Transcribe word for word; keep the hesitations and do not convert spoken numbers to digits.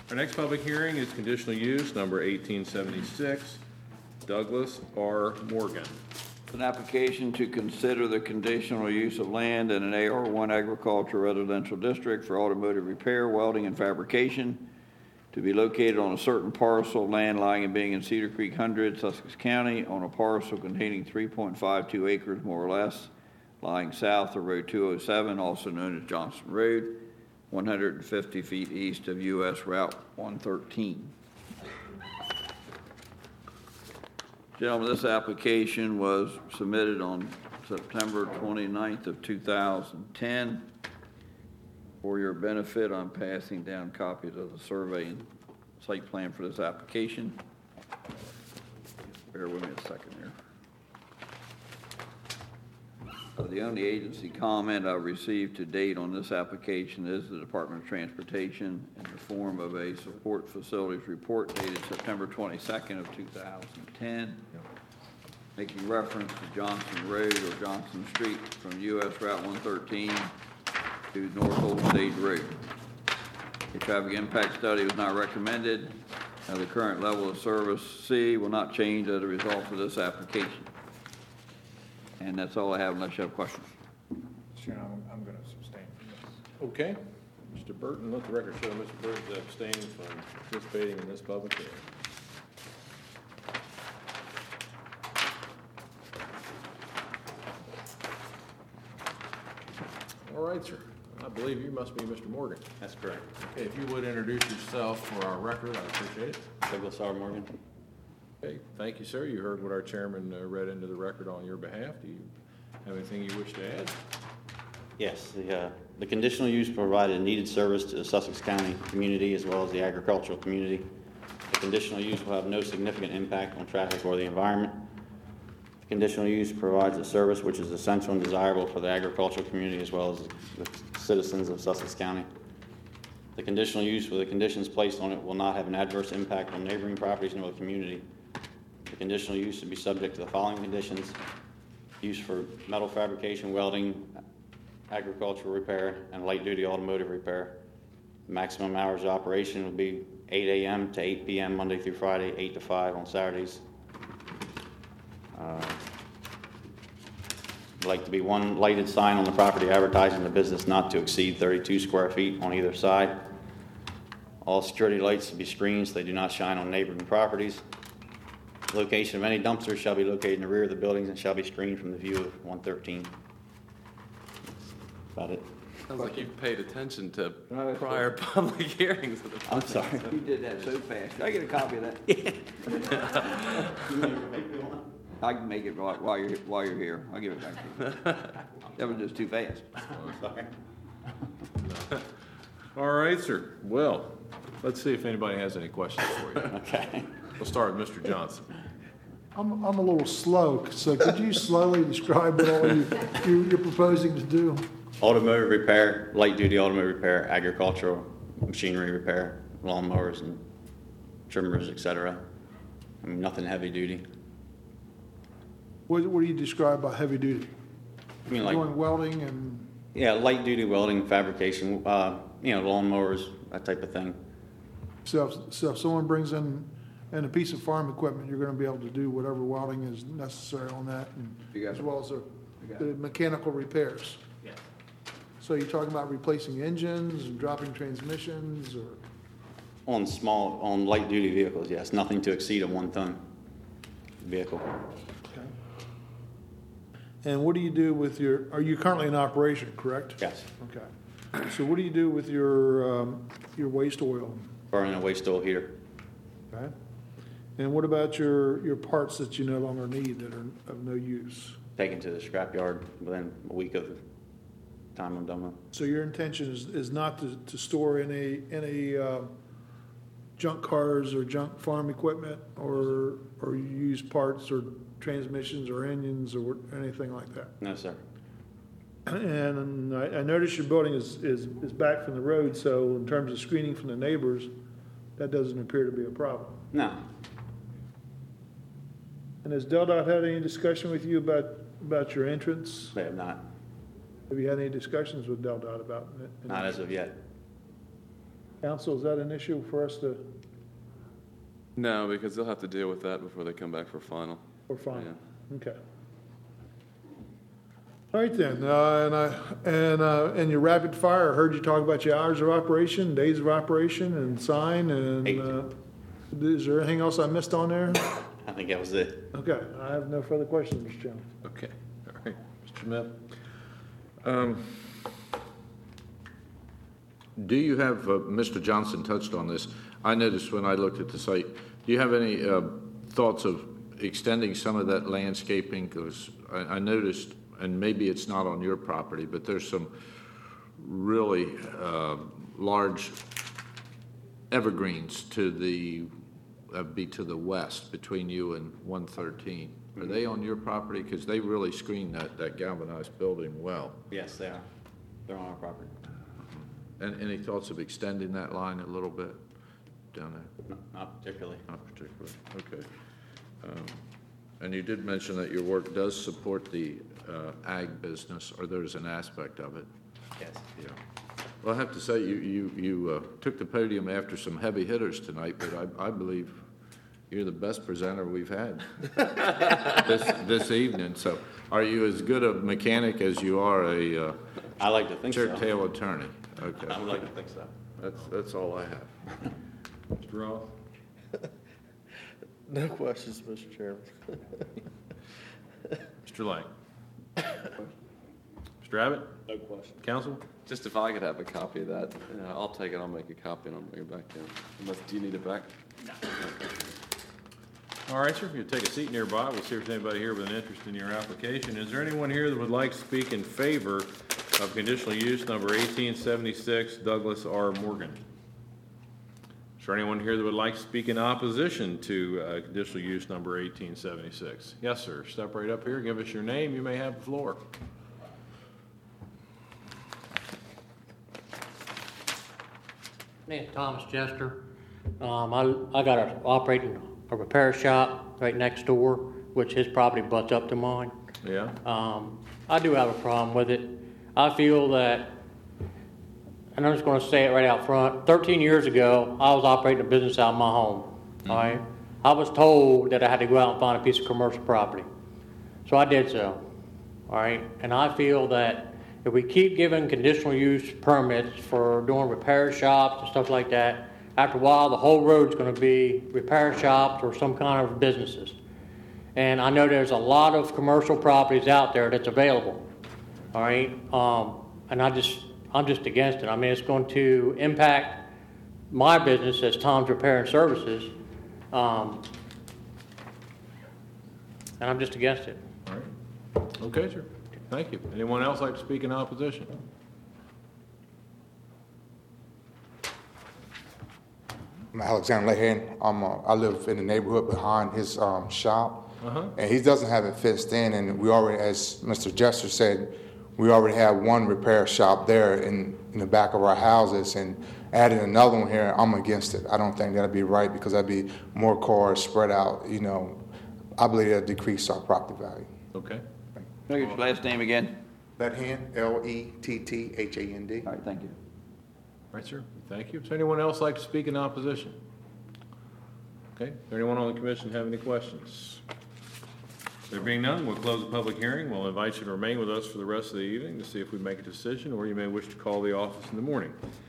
Our next public hearing is conditional use number eighteen seventy-six, Douglas R. Morgan. An application to consider the conditional use of land in an A R one agricultural residential district for automotive repair, welding, and fabrication to be located on a certain parcel of land lying and being in Cedar Creek Hundred, Sussex County, on a parcel containing three point five two acres more or less, lying south of Road two oh seven, also known as Johnson Road, one hundred fifty feet east of U S Route one thirteen. Gentlemen, this application was submitted on September twenty-ninth of two thousand ten. For your benefit, I'm passing down copies of the survey and site plan for this application. Bear with me a second here. Uh, the only agency comment I've received to date on this application is the Department of Transportation in the form of a support facilities report dated September twenty-second of two thousand ten, making reference to Johnson Road or Johnson Street from U S Route one thirteen to North Old Stage Road. A traffic impact study was not recommended. Now, the current level of service C will not change as a result of this application. And that's all I have unless you have questions. Sure, I'm, I'm going to abstain from this. Okay. Mister Burton, let the record show Mister Burton's abstaining from participating in this public hearing. All right, sir. I believe you must be Mister Morgan. That's correct. Okay, if you would introduce yourself for our record, I appreciate it. Douglas R. Morgan. Okay, thank you, sir. You heard what our chairman uh, read into the record on your behalf. Do you have anything you wish to add? Yes, the, uh, the conditional use provided needed service to the Sussex County community as well as the agricultural community. The conditional use will have no significant impact on traffic or the environment. The conditional use provides a service which is essential and desirable for the agricultural community as well as the citizens of Sussex County. The conditional use with the conditions placed on it will not have an adverse impact on neighboring properties nor the community. The conditional use should be subject to the following conditions: use for metal fabrication, welding, agricultural repair, and light-duty automotive repair. Maximum hours of operation will be eight a m to eight p m Monday through Friday, eight to five on Saturdays. Uh, like to be one lighted sign on the property advertising the business not to exceed thirty-two square feet on either side. All security lights should be screened so they do not shine on neighboring properties. The location of any dumpsters shall be located in the rear of the buildings and shall be screened from the view of one thirteen. That's about it. Sounds like you've paid attention to No, prior public hearings. Of the I'm sorry. You did that so fast. Can I get a copy of that? I can make it while while you're, while you're here. I'll give it back to you. That was just too fast. Sorry. All right, sir. Well, let's see if anybody has any questions for you. Okay. We'll start with Mister Johnson. I'm, I'm a little slow, so could you slowly describe what all you, you, you're proposing to do? Automotive repair, light-duty automotive repair, agricultural machinery repair, lawnmowers and trimmers, et cetera. I mean, nothing heavy-duty. What, what do you describe by heavy duty? I mean, like, Doing welding and, yeah, light-duty welding, fabrication, uh, you know, lawnmowers, that type of thing. so if, so if someone brings in, in a piece of farm equipment, you're gonna be able to do whatever welding is necessary on that, and You got as it. well as the, You got the mechanical repairs. Yeah. So you're talking about replacing engines and dropping transmissions, or? On small, on light-duty vehicles, yes, nothing to exceed a one-ton vehicle. Okay. And what do you do with your, are you currently in operation, correct? Yes, Okay. So what do you do with your, um, your waste oil? burning a waste oil heater. Okay. And what about your, your parts that you no longer need that are of no use? Taken to the scrapyard within a week of the time I'm done with. So your intention is, is not to, to store any, any, uh, junk cars or junk farm equipment, or, or you use parts or transmissions or engines or anything like that? No, sir. And I, I noticed your building is, is, is back from the road, so in terms of screening from the neighbors, that doesn't appear to be a problem. No. And has DelDOT had any discussion with you about, about your entrance? They have not. Have you had any discussions with DelDOT about it? Not as of yet. Council, is that an issue for us to, No, because they'll have to deal with that before they come back for final. or fine? Yeah. Okay. All right then, uh, and I, and, uh, and your rapid fire, I heard you talk about your hours of operation, days of operation and sign and, Eight. uh, is there anything else I missed on there? I think that was it. Okay, I have no further questions, Mister Chairman. Okay, all right. Mister Smith? Um, Do you have, uh, Mister Johnson touched on this, I noticed when I looked at the site, do you have any uh, thoughts of extending some of that landscaping? Because I I noticed, and maybe it's not on your property, but there's some really uh, large evergreens to the, uh, be to the west between you and one thirteen. Are they on your property? Because they really screen that, that galvanized building well. Yes, they are. They're on our property. And any thoughts of extending that line a little bit down there? No, not particularly. Not particularly, okay. Um, And you did mention that your work does support the uh, ag business, or there's an aspect of it. Yes. Yeah. Well, I have to say, you, you, you uh, took the podium after some heavy hitters tonight, but I, I believe you're the best presenter we've had this, this evening. So are you as good a mechanic as you are a uh, I like to think so. shirt tail attorney? Okay. I would like to think so. That's, that's all I have. Mister Roth? No questions, Mister Chairman. Mister Lang? Mister Abbott? No questions. Council? Just if I could have a copy of that, you know, I'll take it, I'll make a copy and I'll bring it back in. Unless, do you need it back? All right, sir, if you take a seat nearby, we'll see if there's anybody here with an interest in your application. Is there anyone here that would like to speak in favor of conditional use number eighteen seventy-six Douglas R. Morgan? Is there anyone here that would like to speak in opposition to uh, conditional use number eighteen seventy-six? Yes, sir. Step right up here, give us your name, you may have the floor. Name's Thomas Jester. Um, I, I got a, operating a repair shop right next door, which his property butts up to mine. Yeah? Um, I do have a problem with it. I feel that, and I'm just gonna say it right out front, thirteen years ago, I was operating a business out of my home, all right? I was told that I had to go out and find a piece of commercial property. So I did so, all right? And I feel that if we keep giving conditional use permits for doing repair shops and stuff like that, after a while, the whole road's gonna be repair shops or some kind of businesses. And I know there's a lot of commercial properties out there that's available, all right? Um, and I just, I'm just against it. I mean, it's going to impact my business as Tom's Repair and Services. Um, and I'm just against it. All right. Okay, sir. Thank you. Anyone else like to speak in opposition? I'm Alexander Lehan. I'm, uh, I live in the neighborhood behind his um, shop, Uh-huh. and he doesn't have it fenced in. And we already, as Mister Jester said, we already have one repair shop there in, in the back of our houses, and adding another one here, I'm against it. I don't think that'd be right because that'd be more cars spread out. You know, I believe that'd decrease our property value. Okay. Can I get your last name again? Lehan, L E T T H A N D. All right, thank you. All right, sir. Thank you. Does anyone else like to speak in opposition? Okay. Does anyone on the commission have any questions? There being none, we'll close the public hearing. We'll invite you to remain with us for the rest of the evening to see if we make a decision, or you may wish to call the office in the morning.